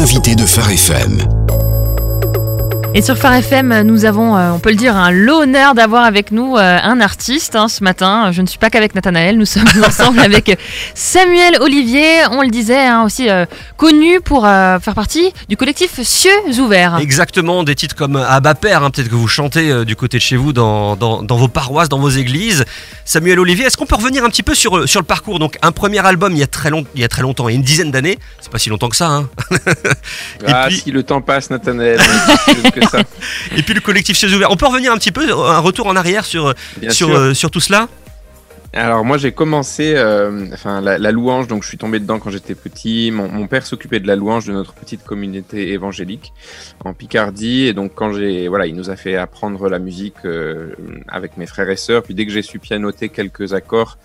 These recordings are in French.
l'invité de Phare FM. Et sur Phare FM, nous avons, on peut le dire, l'honneur d'avoir avec nous un artiste ce matin. Je ne suis pas qu'avec Nathanaël, nous sommes ensemble avec Samuel Olivier. On le disait, aussi connu pour faire partie du collectif Cieux Ouverts. Exactement, des titres comme Abba Père, peut-être que vous chantez du côté de chez vous, dans vos paroisses, dans vos églises. Samuel Olivier, est-ce qu'on peut revenir un petit peu sur le parcours? Donc un premier album il y a très longtemps, il y a une dizaine d'années, c'est pas si longtemps que ça. Puis, si le temps passe, Nathanaël, que ça. Et puis le collectif Cieux Ouverts. On peut revenir un petit peu, un retour en arrière sur tout cela? Alors moi j'ai commencé la louange, donc je suis tombé dedans quand j'étais petit. Mon père s'occupait de la louange de notre petite communauté évangélique en Picardie, et donc il nous a fait apprendre la musique avec mes frères et sœurs. Puis dès que j'ai su pianoter quelques accords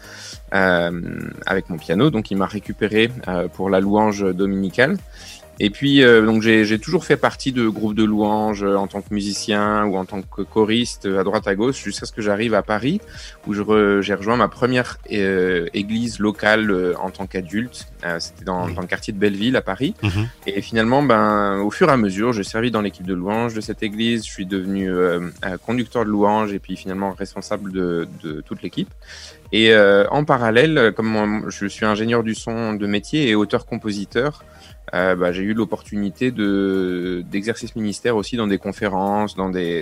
avec mon piano, donc il m'a récupéré pour la louange dominicale. Et puis donc j'ai toujours fait partie de groupes de louanges en tant que musicien ou en tant que choriste à droite à gauche, jusqu'à ce que j'arrive à Paris, où j'ai rejoint ma première église locale en tant qu'adulte. C'était dans le quartier de Belleville à Paris. Et finalement, au fur et à mesure, j'ai servi dans l'équipe de louange de cette église. Je suis devenu conducteur de louange et puis finalement responsable de toute l'équipe. Et en parallèle, comme je suis ingénieur du son de métier et auteur-compositeur, j'ai eu l'opportunité d'exercer ce ministère aussi dans des conférences, dans des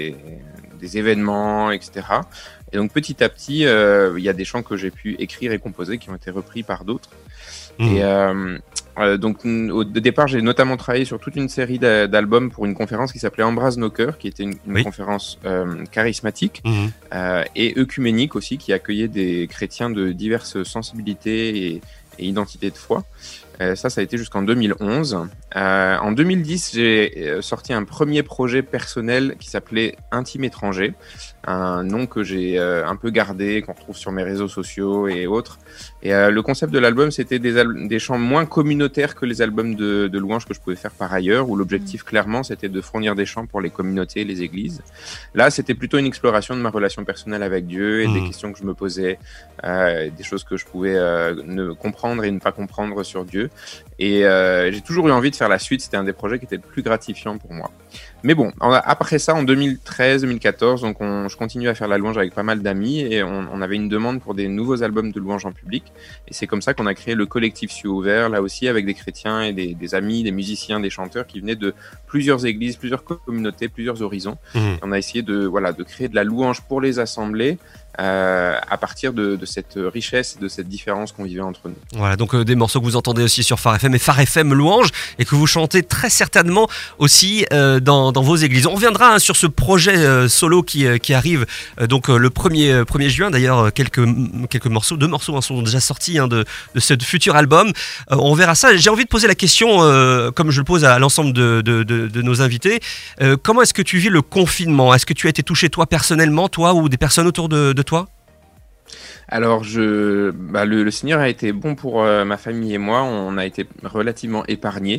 événements, etc. Et donc petit à petit, il y a des chants que j'ai pu écrire et composer qui ont été repris par d'autres. Et donc au départ, j'ai notamment travaillé sur toute une série d'albums pour une conférence qui s'appelait Embrasse nos cœurs, qui était une conférence charismatique et œcuménique aussi, qui accueillait des chrétiens de diverses sensibilités et identités de foi. Ça a été jusqu'en 2011. En 2010, j'ai sorti un premier projet personnel qui s'appelait Intime étranger, un nom que j'ai un peu gardé, qu'on retrouve sur mes réseaux sociaux et autres. Et le concept de l'album, c'était des chants moins communautaires que les albums de louanges que je pouvais faire par ailleurs, où l'objectif clairement, c'était de fournir des chants pour les communautés et les églises. Là, c'était plutôt une exploration de ma relation personnelle avec Dieu et des questions que je me posais, des choses que je pouvais ne comprendre et ne pas comprendre sur Dieu. Et j'ai toujours eu envie de faire la suite. C'était un des projets qui était le plus gratifiant pour moi. Mais bon, après ça, en 2013-2014, donc je continue à faire la louange avec pas mal d'amis, et on avait une demande pour des nouveaux albums de louange en public. Et c'est comme ça qu'on a créé le collectif Cieux Ouverts, là aussi avec des chrétiens et des amis, des musiciens, des chanteurs qui venaient de plusieurs églises, plusieurs communautés, plusieurs horizons. Et on a essayé de créer de la louange pour les assembler, à partir de cette richesse et de cette différence qu'on vivait entre nous. Voilà, donc des morceaux que vous entendez aussi sur Phare FM et Phare FM Louange, et que vous chantez très certainement aussi dans vos églises. On reviendra sur ce projet solo qui arrive le 1er juin. D'ailleurs, quelques morceaux, 2 morceaux sont déjà sortis de ce futur album. On verra ça. J'ai envie de poser la question, comme je le pose à l'ensemble de nos invités. Comment est-ce que tu vis le confinement? Est-ce que tu as été touché toi personnellement, toi, ou des personnes autour de toi? Alors, le Seigneur a été bon pour ma famille et moi. On a été relativement épargnés.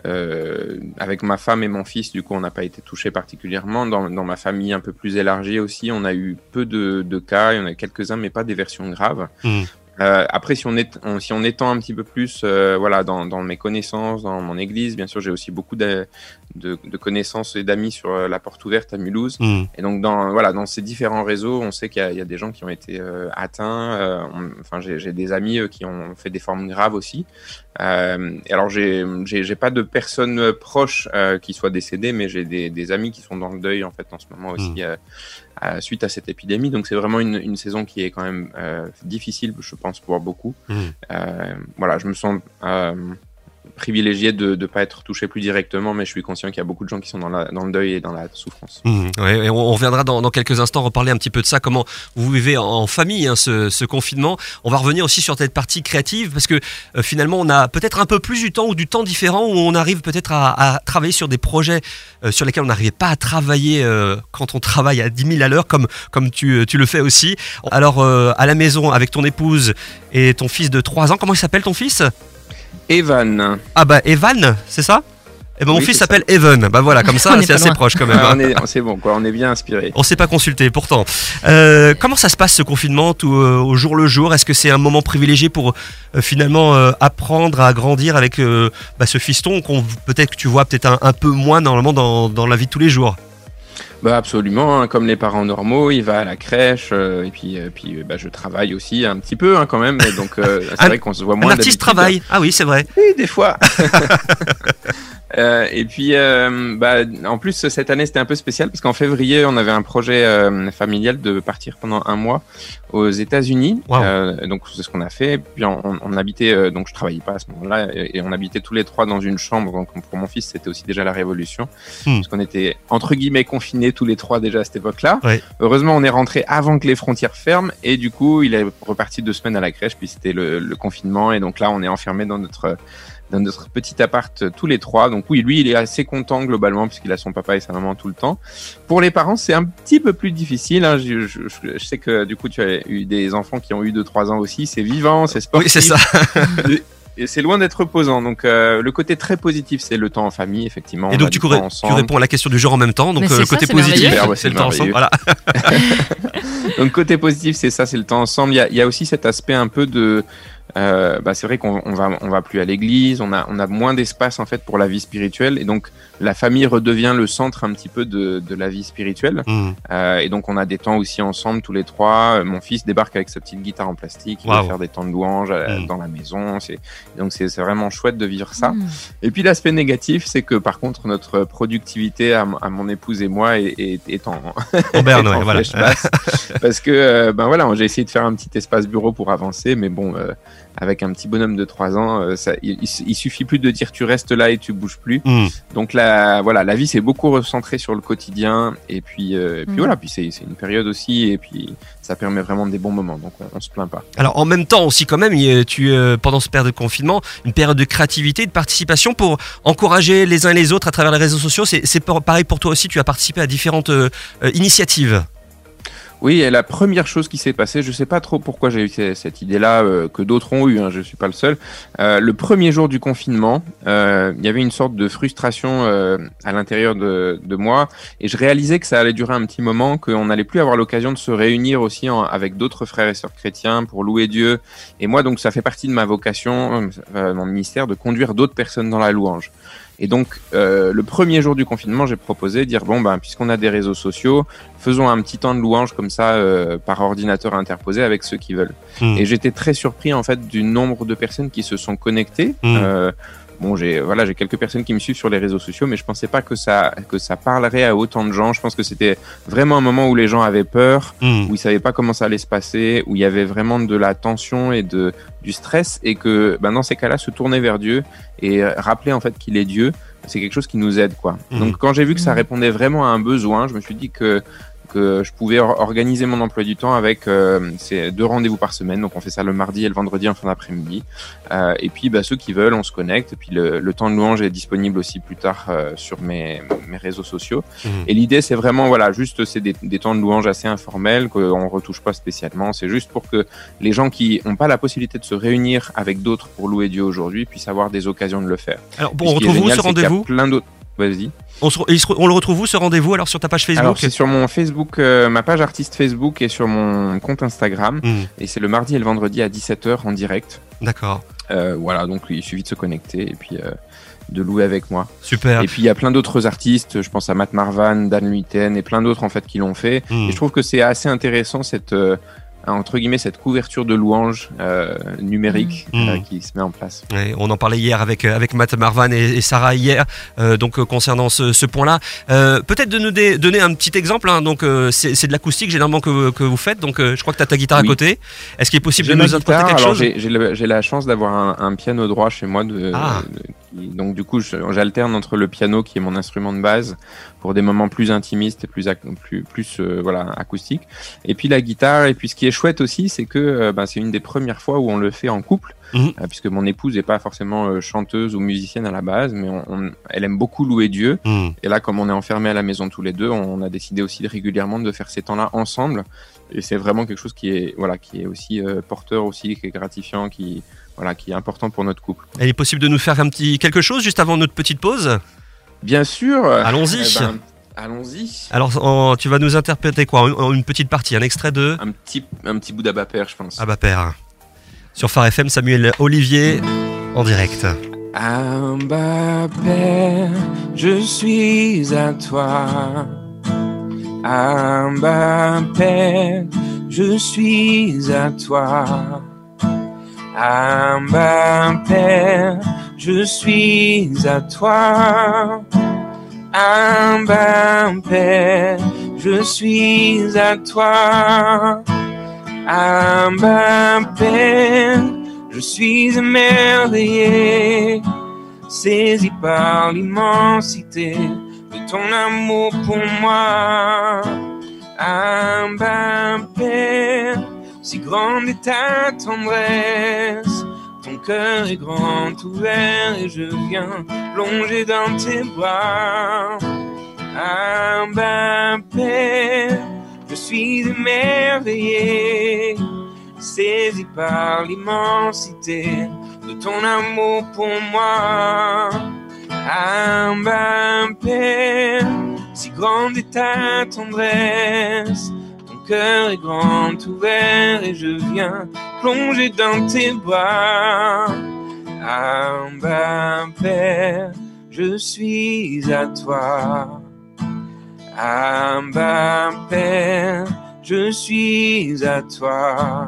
Avec ma femme et mon fils, du coup, on n'a pas été touchés particulièrement. Dans ma famille un peu plus élargie aussi, on a eu peu de cas. Il y en a quelques-uns, mais pas des versions graves. Après, si on étend un petit peu plus, dans mes connaissances, dans mon église, bien sûr, j'ai aussi beaucoup de connaissances et d'amis sur la Porte Ouverte à Mulhouse. Et donc, dans ces différents réseaux, on sait qu'il y a des gens qui ont été atteints. J'ai des amis qui ont fait des formes graves aussi. Et alors, j'ai pas de personnes proches qui soient décédées, mais j'ai des amis qui sont dans le deuil en fait en ce moment aussi. Suite à cette épidémie, donc c'est vraiment une saison qui est quand même difficile, je pense, pour beaucoup. Je me sens privilégié de ne pas être touché plus directement, mais je suis conscient qu'il y a beaucoup de gens qui sont dans le deuil et dans la souffrance. Et on reviendra dans quelques instants reparler un petit peu de ça, comment vous vivez en famille ce confinement. On va revenir aussi sur cette partie créative, parce que finalement on a peut-être un peu plus du temps, ou du temps différent, où on arrive peut-être à travailler sur des projets sur lesquels on n'arrivait pas à travailler quand on travaille à 10 000 à l'heure, comme tu le fais aussi. Alors à la maison avec ton épouse et ton fils de 3 ans, comment il s'appelle ton fils ? Evan. Evan, c'est ça ? Eh ben, mon Oui, fils c'est s'appelle Evan. Bah voilà, comme ça, On est c'est pas assez loin. proche quand même. Ah, c'est bon, quoi. On est bien inspiré. On s'est pas consulté pourtant. Comment ça se passe ce confinement tout, au jour le jour? Est-ce que c'est un moment privilégié pour finalement apprendre à grandir avec ce fiston qu'on peut-être que tu vois peut-être un peu moins normalement dans la vie de tous les jours? Bah absolument, hein, comme les parents normaux, il va à la crèche et puis je travaille aussi un petit peu quand même. Et donc c'est vrai qu'on se voit moins. Un artiste travaille. Ah oui, c'est vrai. Oui, des fois. Et puis, en plus, cette année, c'était un peu spécial parce qu'en février, on avait un projet familial de partir pendant un mois aux États-Unis. Wow. Donc, c'est ce qu'on a fait. Puis, on habitait, donc je travaillais pas à ce moment-là, et on habitait tous les trois dans une chambre. Donc, pour mon fils, c'était aussi déjà la révolution, parce qu'on était entre guillemets confinés tous les trois déjà à cette époque-là. Ouais. Heureusement, on est rentré avant que les frontières ferment, et du coup, il est reparti 2 semaines à la crèche. Puis, c'était le confinement, et donc là, on est enfermés dans notre petit appart tous les trois. Donc oui, lui, il est assez content globalement puisqu'il a son papa et sa maman tout le temps. Pour les parents, c'est un petit peu plus difficile. Hein. Je sais que du coup, tu as eu des enfants qui ont eu 2-3 ans aussi. C'est vivant, c'est sportif. Oui, c'est ça. Et c'est loin d'être reposant. Donc le côté très positif, c'est le temps en famille, effectivement. Et donc tu réponds à la question du jour en même temps. Donc Mais c'est côté ça, c'est positif, merveilleux. c'est le temps ensemble. Voilà. Donc côté positif, c'est ça, c'est le temps ensemble. Il y a aussi cet aspect un peu de c'est vrai qu'on va plus à l'église, on a moins d'espace en fait pour la vie spirituelle, et donc la famille redevient le centre un petit peu de la vie spirituelle. Et donc on a des temps aussi ensemble tous les trois. Mon fils débarque avec sa petite guitare en plastique, il va faire des temps de louange dans la maison. Donc c'est vraiment chouette de vivre ça. Et puis l'aspect négatif, c'est que par contre notre productivité à mon épouse et moi est en berne, ouais, voilà. Parce que j'ai essayé de faire un petit espace bureau pour avancer, mais bon, avec un petit bonhomme de 3 ans, il suffit plus de dire tu restes là et tu bouges plus. Donc la vie s'est beaucoup recentrée sur le quotidien, et puis puis c'est une période aussi, et puis ça permet vraiment des bons moments, donc on se plaint pas. Alors en même temps aussi quand même, pendant cette période de confinement, une période de créativité, de participation pour encourager les uns et les autres à travers les réseaux sociaux. C'est pareil pour toi aussi, tu as participé à différentes initiatives. Oui, et la première chose qui s'est passée, je sais pas trop pourquoi j'ai eu cette idée-là, que d'autres ont eu, hein, je suis pas le seul. Le premier jour du confinement, il y avait une sorte de frustration à l'intérieur de moi, et je réalisais que ça allait durer un petit moment, qu'on n'allait plus avoir l'occasion de se réunir aussi avec d'autres frères et sœurs chrétiens pour louer Dieu. Et moi, donc, ça fait partie de ma vocation, mon ministère, de conduire d'autres personnes dans la louange. Et donc, le premier jour du confinement, j'ai proposé de dire, puisqu'on a des réseaux sociaux, faisons un petit temps de louange comme ça, par ordinateur interposé avec ceux qui veulent. Et j'étais très surpris, en fait, du nombre de personnes qui se sont connectées. J'ai quelques personnes qui me suivent sur les réseaux sociaux, mais je pensais pas que ça parlerait à autant de gens. Je pense que c'était vraiment un moment où les gens avaient peur, où ils savaient pas comment ça allait se passer, où il y avait vraiment de la tension et du stress, et que dans ces cas-là, se tourner vers Dieu et rappeler en fait qu'il est Dieu, c'est quelque chose qui nous aide, quoi. Donc quand j'ai vu que ça répondait vraiment à un besoin, je me suis dit que je pouvais organiser mon emploi du temps avec ces 2 rendez-vous par semaine. Donc on fait ça le mardi et le vendredi en fin d'après-midi. Et puis ceux qui veulent, on se connecte. Et puis le temps de louange est disponible aussi plus tard sur mes réseaux sociaux. Et l'idée, c'est vraiment c'est des temps de louange assez informels qu'on retouche pas spécialement. C'est juste pour que les gens qui n'ont pas la possibilité de se réunir avec d'autres pour louer Dieu aujourd'hui puissent avoir des occasions de le faire. Alors on retrouve où ce rendez-vous ? Plein d'autres. Vas-y. On le retrouve où ce rendez-vous alors sur ta page Facebook ? Alors c'est sur mon Facebook, ma page artiste Facebook, et sur mon compte Instagram. Et c'est le mardi et le vendredi à 17h en direct. D'accord. Donc il suffit de se connecter et puis de louer avec moi. Super. Et puis il y a plein d'autres artistes, je pense à Matt Marvan, Dan Luyten et plein d'autres en fait qui l'ont fait. Et je trouve que c'est assez intéressant cette couverture de louange numérique qui se met en place. Ouais, on en parlait hier avec Matt Marvan et Sarah hier, concernant ce point-là. Peut-être de nous donner un petit exemple. Hein, donc c'est de l'acoustique généralement que vous faites. Donc je crois que tu as ta guitare à côté. Est-ce qu'il est possible de nous interpréter quelque chose ? J'ai la chance d'avoir un piano droit chez moi. Donc du coup, j'alterne entre le piano qui est mon instrument de base pour des moments plus intimistes et plus acoustiques, et puis la guitare. Et puis ce qui est chouette aussi, c'est que c'est une des premières fois où on le fait en couple, puisque mon épouse n'est pas forcément chanteuse ou musicienne à la base, mais elle aime beaucoup louer Dieu. Et là, comme on est enfermés à la maison tous les deux, on a décidé aussi régulièrement de faire ces temps-là ensemble. Et c'est vraiment quelque chose qui est aussi porteur aussi, qui est gratifiant, qui est important pour notre couple. Il est possible de nous faire quelque chose juste avant notre petite pause ? Bien sûr. Allons-y. Allons-y. Alors, tu vas nous interpréter quoi ? Une petite partie, un extrait de... Un petit bout d'Abba Père, je pense. Abba Père. Sur Phare FM, Samuel Olivier, en direct. Abba Père, je suis à toi. Abba Père, je suis à toi. Abba Père, je suis à toi. Abba Père, je suis à toi. Abba Père, je suis émerveillé, saisi par l'immensité de ton amour pour moi. Abba Père, si grande est ta tendresse, ton cœur est grand ouvert et je viens plonger dans tes bras. Abba Père, je suis émerveillé, saisi par l'immensité de ton amour pour moi. Abba Père, si grande est ta tendresse, ton cœur est grand ouvert et je viens plonger dans tes bras. Abba Père, je suis à toi. Abba Père, je suis à toi.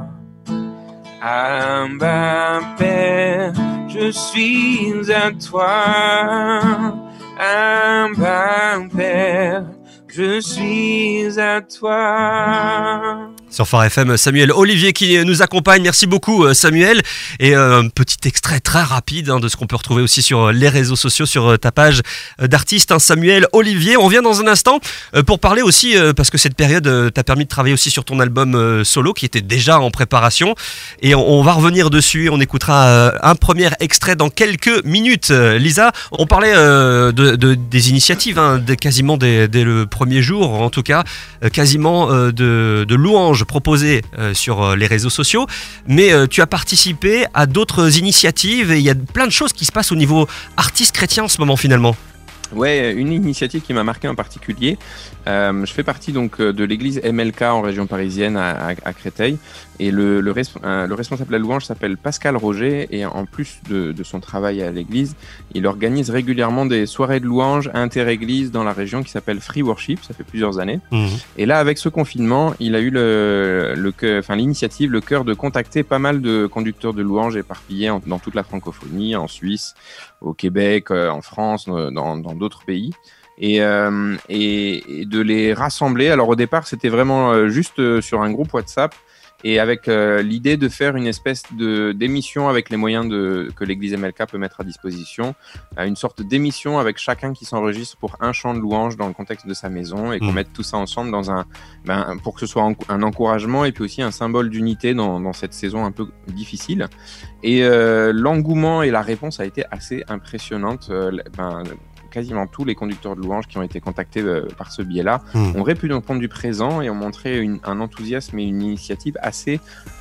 Abba Père, je suis à toi. Abba Père, je suis à toi. Sur Phare FM, Samuel Olivier qui nous accompagne. Merci beaucoup Samuel. Et un petit extrait très rapide de ce qu'on peut retrouver aussi sur les réseaux sociaux, sur ta page d'artiste, Samuel Olivier. On revient dans un instant pour parler aussi, parce que cette période t'a permis de travailler aussi sur ton album solo qui était déjà en préparation. Et on va revenir dessus. On écoutera un premier extrait dans quelques minutes. Lisa, on parlait des initiatives, quasiment dès le premier jour, en tout cas, quasiment de louanges proposées sur les réseaux sociaux, mais tu as participé à d'autres initiatives et il y a plein de choses qui se passent au niveau artiste chrétien en ce moment finalement. Ouais, une initiative qui m'a marqué en particulier. Je fais partie donc de l'église MLK en région parisienne à Créteil, et le responsable de la louange s'appelle Pascal Roger, et en plus de son travail à l'église, il organise régulièrement des soirées de louange inter-église dans la région qui s'appelle Free Worship. Ça fait plusieurs années. Et là, avec ce confinement, il a eu l'initiative, le cœur de contacter pas mal de conducteurs de louange éparpillés dans toute la francophonie, en Suisse, au Québec, en France, dans d'autres pays. Et de les rassembler. Alors au départ, c'était vraiment juste sur un groupe WhatsApp, et avec l'idée de faire une espèce d'émission avec les moyens que l'église MLK peut mettre à disposition, une sorte d'émission avec chacun qui s'enregistre pour un chant de louange dans le contexte de sa maison, et qu'on mette tout ça ensemble pour que ce soit un encouragement et puis aussi un symbole d'unité dans cette saison un peu difficile. Et l'engouement et la réponse a été assez impressionnante. Quasiment tous les conducteurs de louanges qui ont été contactés par ce biais-là ont répondu présent et ont montré un enthousiasme et une initiative assez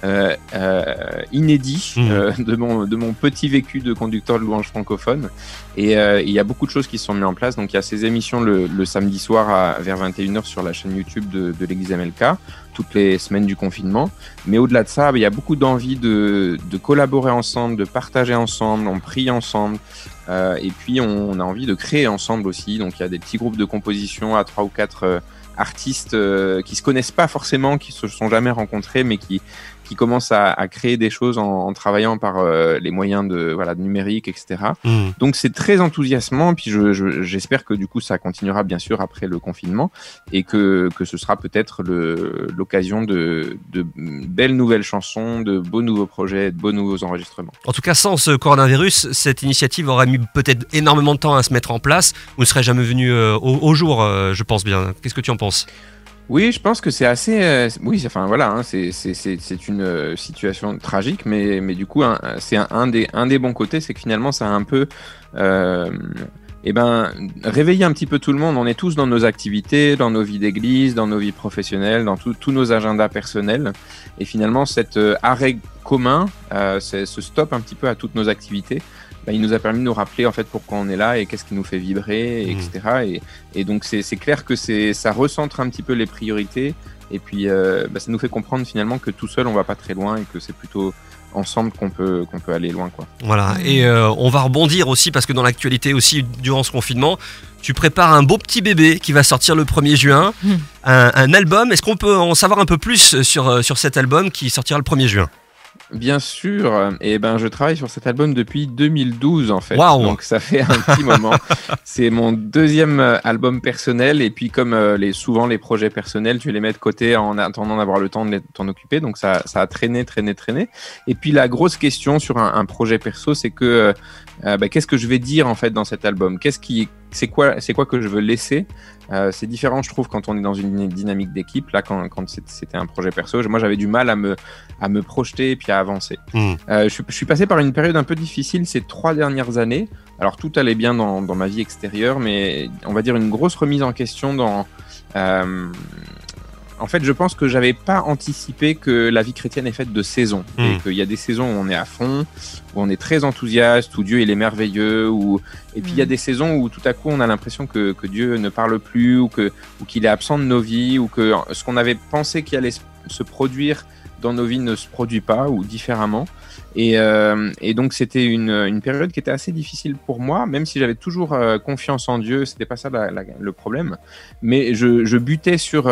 inédit de mon petit vécu de conducteur de louanges francophone. Et il y a beaucoup de choses qui se sont mises en place. Donc il y a ces émissions le samedi soir vers 21h sur la chaîne YouTube de l'église MLK, toutes les semaines du confinement. Mais au-delà de ça, il y a beaucoup d'envie de collaborer ensemble, de partager ensemble, on prie ensemble. Et puis on a envie de créer ensemble aussi. Donc il y a des petits groupes de composition à 3 ou 4 artistes qui se connaissent pas forcément, qui se sont jamais rencontrés, mais qui commencent à créer des choses en travaillant par les moyens de numérique, etc. Donc c'est très enthousiasmant. Puis j'espère que du coup ça continuera bien sûr après le confinement, et que ce sera peut-être l'occasion de belles nouvelles chansons, de beaux nouveaux projets, de beaux nouveaux enregistrements. En tout cas, sans ce coronavirus, cette initiative aurait mis peut-être énormément de temps à se mettre en place, ou ne serait jamais venue au jour, je pense bien. Qu'est-ce que tu en penses ? Oui, je pense que c'est assez. C'est une situation tragique, mais du coup, c'est un des bons côtés, c'est que finalement, ça a un peu réveiller un petit peu tout le monde. On est tous dans nos activités, dans nos vies d'église, dans nos vies professionnelles, dans tous nos agendas personnels. Et finalement, cet arrêt commun, ce stop un petit peu à toutes nos activités, il nous a permis de nous rappeler en fait pourquoi on est là et qu'est-ce qui nous fait vibrer, etc. Et donc c'est clair que ça recentre un petit peu les priorités et puis ça nous fait comprendre finalement que tout seul on va pas très loin et que c'est plutôt ensemble qu'on peut aller loin, quoi. Voilà, et on va rebondir aussi parce que dans l'actualité aussi durant ce confinement, tu prépares un beau petit bébé qui va sortir le 1er juin, un album. Est-ce qu'on peut en savoir un peu plus sur cet album qui sortira le 1er juin ? Bien sûr, et je travaille sur cet album depuis 2012 en fait. Wow. Donc ça fait un petit moment. C'est mon deuxième album personnel et puis comme souvent les projets personnels, tu les mets de côté en attendant d'avoir le temps de t'en occuper. Donc ça a traîné. Et puis la grosse question sur un projet perso, c'est que qu'est-ce que je vais dire en fait dans cet album ? C'est quoi que je veux laisser ? C'est différent, je trouve, quand on est dans une dynamique d'équipe. Là, quand c'était un projet perso, moi, j'avais du mal à me projeter et puis à avancer. Je suis passé par une période un peu difficile ces 3 dernières années. Alors, tout allait bien dans ma vie extérieure, mais on va dire une grosse remise en question dans... En fait, je pense que j'avais pas anticipé que la vie chrétienne est faite de saisons. Et qu'il y a des saisons où on est à fond, où on est très enthousiaste, où Dieu il est merveilleux, et puis il y a des saisons où tout à coup on a l'impression que Dieu ne parle plus, ou qu'il est absent de nos vies, ou que ce qu'on avait pensé qui allait se produire dans nos vies ne se produit pas, ou différemment. Et donc c'était une période qui était assez difficile pour moi, même si j'avais toujours confiance en Dieu, c'était pas ça le problème. Mais je butais sur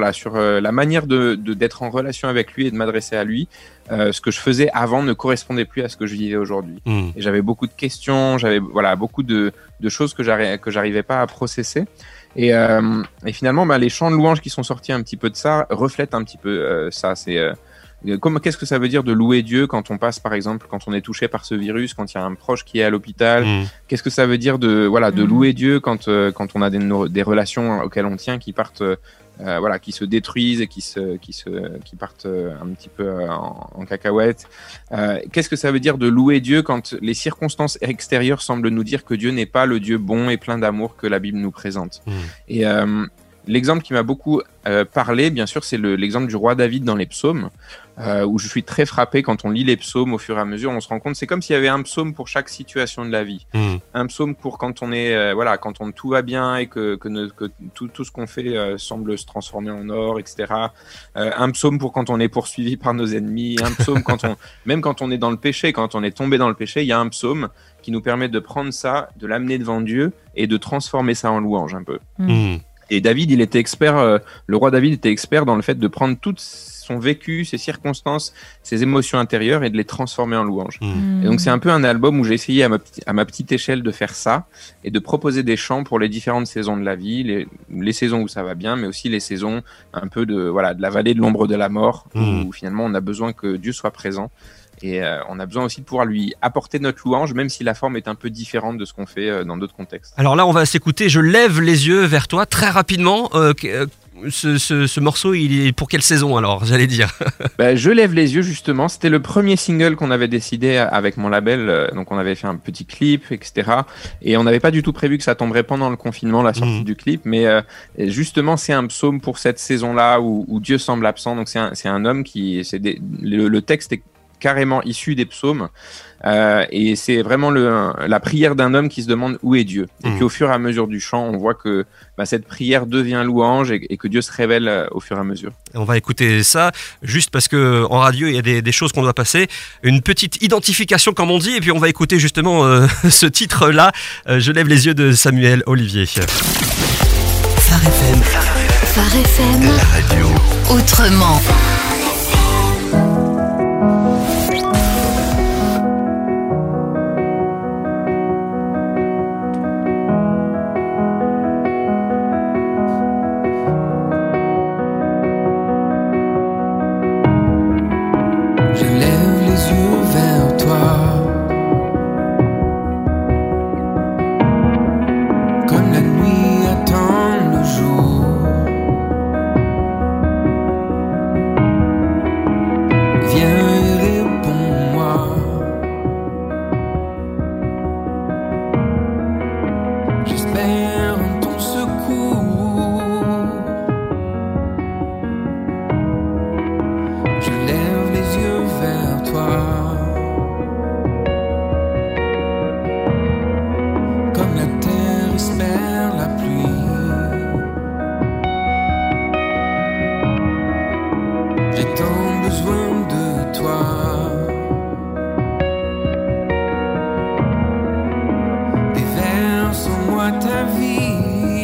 la manière d'être en relation avec lui et de m'adresser à lui. Ce que je faisais avant ne correspondait plus à ce que je vivais aujourd'hui. Et j'avais beaucoup de questions, j'avais beaucoup de choses que j'arrivais pas à processer. Et finalement, les chants de louange qui sont sortis un petit peu de ça reflètent un petit peu ça. Qu'est-ce que ça veut dire de louer Dieu quand on passe, par exemple, quand on est touché par ce virus, quand il y a un proche qui est à l'hôpital? Qu'est-ce que ça veut dire de louer Dieu quand on a des relations auxquelles on tient qui partent, qui se détruisent et qui partent un petit peu en cacahuète? Qu'est-ce que ça veut dire de louer Dieu quand les circonstances extérieures semblent nous dire que Dieu n'est pas le Dieu bon et plein d'amour que la Bible nous présente? Et l'exemple qui m'a beaucoup parlé, bien sûr, c'est l'exemple du roi David dans les psaumes, où je suis très frappé quand on lit les psaumes au fur et à mesure. On se rend compte, c'est comme s'il y avait un psaume pour chaque situation de la vie. Un psaume pour quand on est, quand tout va bien et que tout ce qu'on fait semble se transformer en or, etc. Un psaume pour quand on est poursuivi par nos ennemis. Un psaume même quand on est dans le péché, quand on est tombé dans le péché, il y a un psaume qui nous permet de prendre ça, de l'amener devant Dieu et de transformer ça en louange un peu. Et David, il était expert, le roi David était expert dans le fait de prendre tout son vécu, ses circonstances, ses émotions intérieures et de les transformer en louange. Et donc c'est un peu un album où j'ai essayé à ma petite échelle de faire ça et de proposer des chants pour les différentes saisons de la vie, les saisons où ça va bien, mais aussi les saisons un peu de la vallée de l'ombre de la mort, où finalement on a besoin que Dieu soit présent. Et on a besoin aussi de pouvoir lui apporter notre louange, même si la forme est un peu différente de ce qu'on fait dans d'autres contextes. Alors là, on va s'écouter. Je lève les yeux vers toi très rapidement. Ce morceau, il est pour quelle saison alors, j'allais dire? Je lève les yeux justement. C'était le premier single qu'on avait décidé avec mon label. Donc on avait fait un petit clip, etc. Et on n'avait pas du tout prévu que ça tomberait pendant le confinement, la sortie du clip. Mais justement, c'est un psaume pour cette saison-là où Dieu semble absent. Donc c'est un homme le texte est carrément issu des psaumes et c'est vraiment la prière d'un homme qui se demande où est Dieu. Et puis au fur et à mesure du chant, on voit que cette prière devient louange et que Dieu se révèle au fur et à mesure. On va écouter ça juste parce que en radio il y a des choses qu'on doit passer, une petite identification comme on dit, et puis on va écouter justement ce titre-là, Je lève les yeux de Samuel Olivier. Phare FM. Phare FM. La radio. Autrement. Attend le jour. terre espère la pluie. J'ai tant besoin de toi. Déverse en moi ta vie.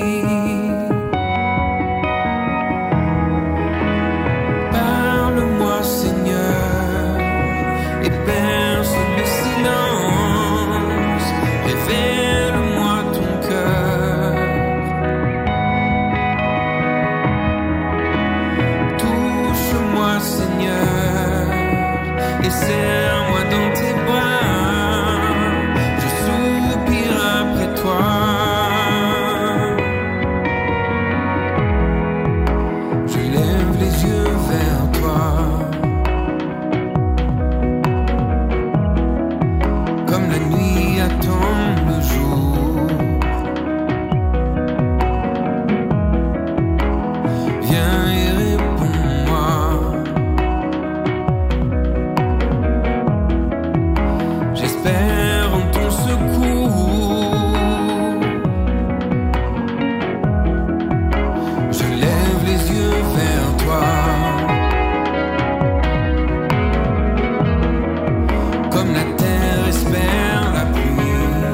Parle-moi, Seigneur, et perce le silence. Révèle-moi ton cœur. Touche-moi, Seigneur, et serre-moi dans tes bras. Je soupire après toi. Je lève les yeux vers toi. Comme la nuit attend le jour. Viens et réponds-moi. J'espère en ton secours. Je lève les yeux vers toi. Comme la terre espère la pluie.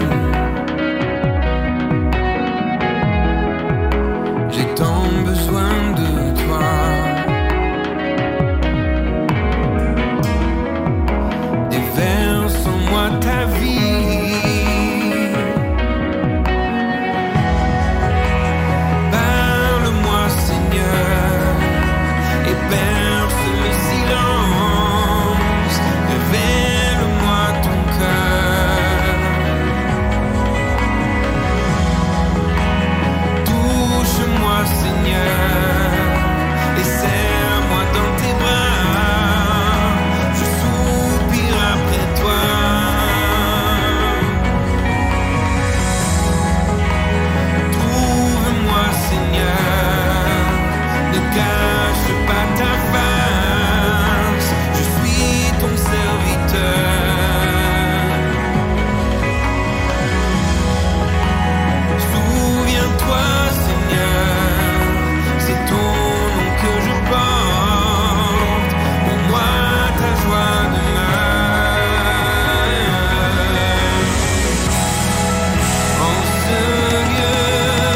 J'ai tant besoin de toi. Déverse en moi ta vie. Parle-moi, Seigneur, et perce le silence. Révèle-moi ton cœur. Touche-moi, Seigneur, et serre-moi dans tes bras. Je soupire après toi. Trouve-moi, Seigneur, ne cache pas ta face. Je suis ton serviteur. Souviens-toi, Seigneur, c'est ton nom que je porte. Pour moi, ta joie demeure. En ce lieu,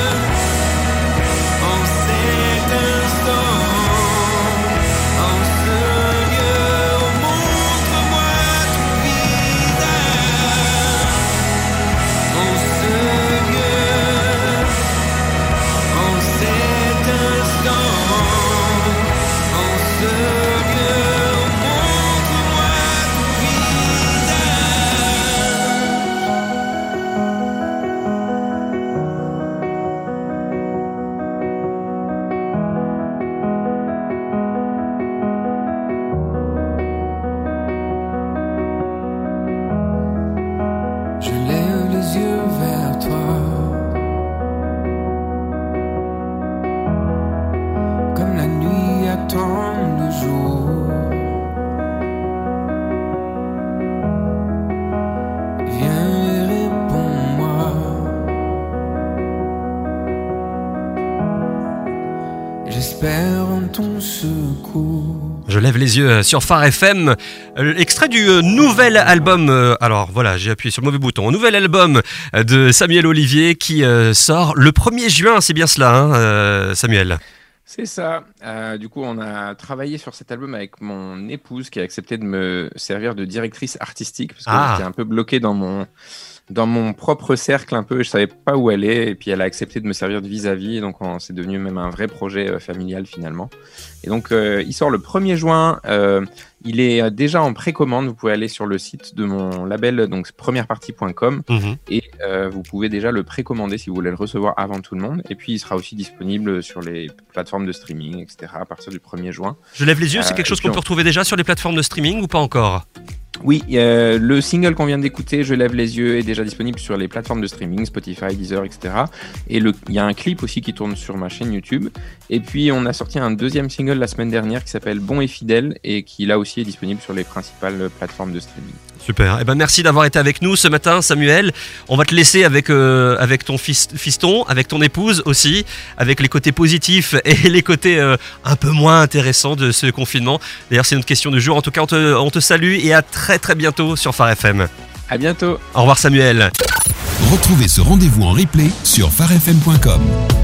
en cet instant, en ce lieu, montre-moi ton visage. En ce lieu, en cet instant, en ce lieu, montre-moi ton visage. Je lève les yeux vers toi. Comme la nuit attend le jour. Viens et réponds-moi. J'espère en ton secours. Je lève les yeux sur Phare FM, extrait du nouvel album, alors voilà, j'ai appuyé sur le mauvais bouton, nouvel album de Samuel Olivier qui sort le 1er juin, c'est bien cela, hein, Samuel? C'est ça. Du coup, on a travaillé sur cet album avec mon épouse qui a accepté de me servir de directrice artistique parce que j'étais un peu bloqué dans mon propre cercle un peu, je savais pas où aller et puis elle a accepté de me servir de vis-à-vis, donc c'est devenu même un vrai projet familial finalement. Et donc il sort le 1er juin, il est déjà en précommande, vous pouvez aller sur le site de mon label, donc premièrepartie.com et vous pouvez déjà le précommander si vous voulez le recevoir avant tout le monde, et puis il sera aussi disponible sur les plateformes de streaming, etc. à partir du 1er juin. Je lève les yeux, c'est quelque chose qu'on peut retrouver déjà sur les plateformes de streaming ou pas encore? Oui, le single qu'on vient d'écouter, Je lève les yeux, est déjà disponible sur les plateformes de streaming, Spotify, Deezer, etc. Et il y a un clip aussi qui tourne sur ma chaîne YouTube. Et puis on a sorti un deuxième single la semaine dernière qui s'appelle Bon et fidèle et qui là aussi est disponible sur les principales plateformes de streaming. Super. Merci d'avoir été avec nous ce matin, Samuel. On va te laisser avec ton fiston, avec ton épouse aussi, avec les côtés positifs et les côtés un peu moins intéressants de ce confinement. D'ailleurs, c'est notre question du jour. En tout cas, on te salue et à très très bientôt sur Phare FM. À bientôt. Au revoir, Samuel. Retrouvez ce rendez-vous en replay sur farfm.com.